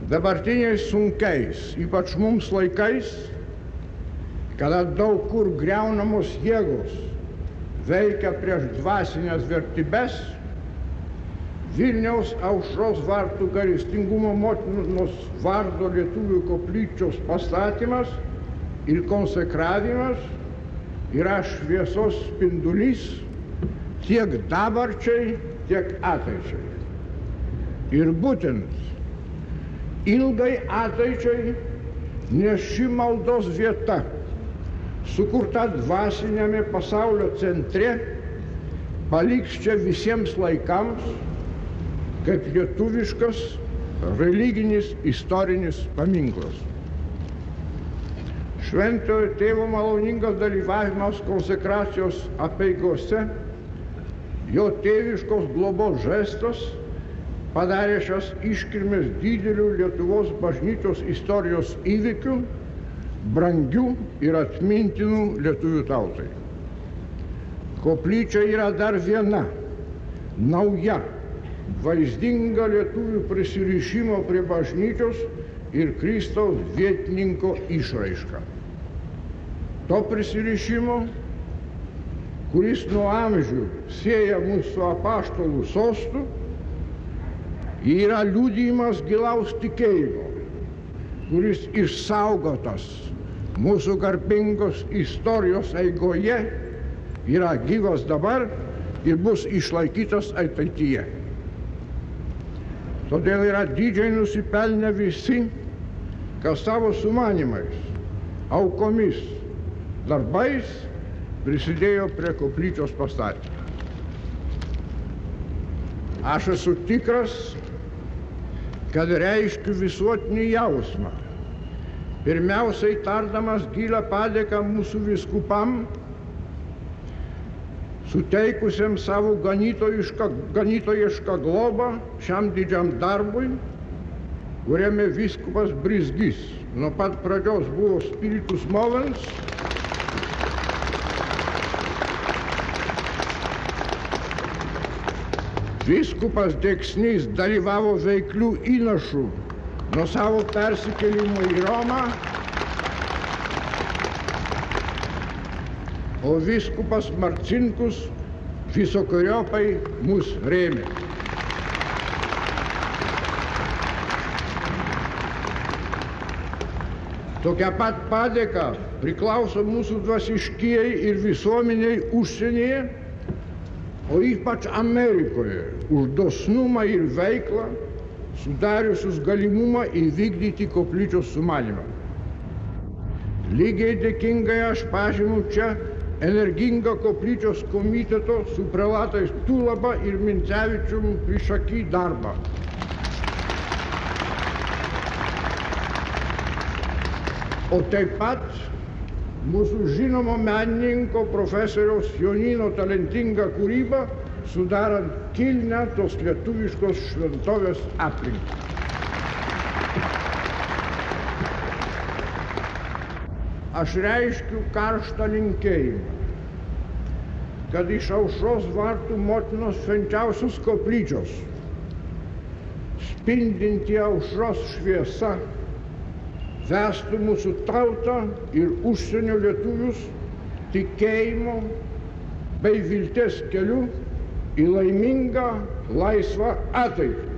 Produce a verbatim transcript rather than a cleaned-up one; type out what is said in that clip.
Dabartiniais sunkiais, ypač mums laikais, kada daug kur griaunamos jėgos veikia prieš dvasinės vertybes, Vilniaus Aušros vartų gailestingumo motinos vardo lietuvių koplyčios pastatymas ir konsekravimas yra šviesos spindulys tiek dabarčiai, tiek ateičiai. Ir būtent ilgai ateičiai, nes ši maldos vieta, sukurta dvasinėme pasaulio centre, paliks čia visiems laikams kaip lietuviškas religinis istorinis paminklas. Šventojo tėvo maloningas dalyvavimas konsekracijos apeigose, jo tėviškos globos žestas padarė šias iškilmes didelių Lietuvos bažnyčios istorijos įvykių, brangių ir atmintinų lietuvių tautai. Koplyčia yra dar viena, nauja, vaizdinga lietuvių prisirišimo prie bažnyčios ir Kristaus vietininko išraiška. To prisirišimo, kuris nuo amžių sieja mūsų apaštalų sostu, yra liudijimas gilaus tikėjimo, kuris išsaugotas mūsų garbingos istorijos eigoje, yra gyvas dabar ir bus išlaikytas ateityje. Todėl yra didžiai nusipelnę visi, kas savo sumanimais, aukomis, darbais prisidėjo prie koplyčios pastatymo. Aš esu tikras, kad reiškiu visuotinį jausmą, pirmiausiai tardamas gilią padėką mūsų vyskupam, suteikusiam savo ganytojišką, ganytojišką globą šiam didžiam darbui, kuriame vyskupas Brizgys nuo pat pradžios buvo spiritus movens, vyskupas Deksnys dalyvavo veiklių įnašų nuo savo persikėlimo į Romą, o vyskupas Marcinkus visokeriopai mus rėmė. Tokia pat padėka priklauso mūsų dvasiškieji ir visuomeniai užsienyje, o ypač Amerikoje, už dosnumą ir veiklą, sudariusius galimumą įvykdyti koplyčios sumanymą. Lygiai dėkingai aš pažymiu čia energingą koplyčios komiteto su prelatais Tulaba ir Mincevičium priešaky darbą. O taip pat mūsų žinomo menininko profesoriaus Jonino talentingą kūrybą, sudarant kilnią tos lietuviškos šventovės aplinką. Aš reiškiu karštą linkėjimą, kad iš Aušros vartų motinos švenčiausios koplyčios spindinti aušros šviesa vestų mūsų tautą ir užsienio lietuvius tikėjimo bei vilties keliu į laimingą, laisvą ateitį.